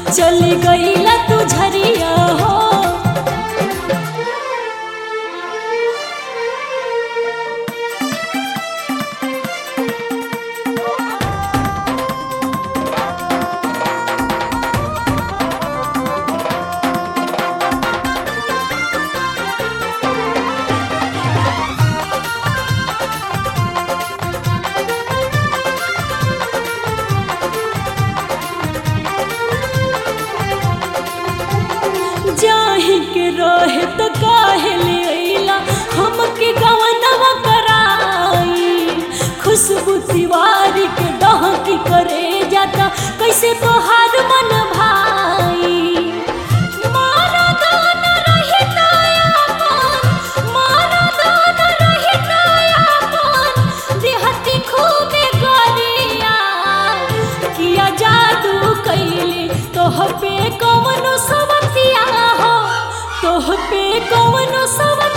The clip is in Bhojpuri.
चली गईला तू झरिया हो। जाही के रहे तो काहे ले अइला हमके गवनवा कराई। खुशबू तिवारी के डहकी करे जाता कैसे तोहार मन भाई। मारा दान रही दयापन, मारा दान रही दयापन, देहती खूबे गरिया। किया जादू कैली तोह पे कवनो सवतिया हो, तोह पे कवनो सवतिया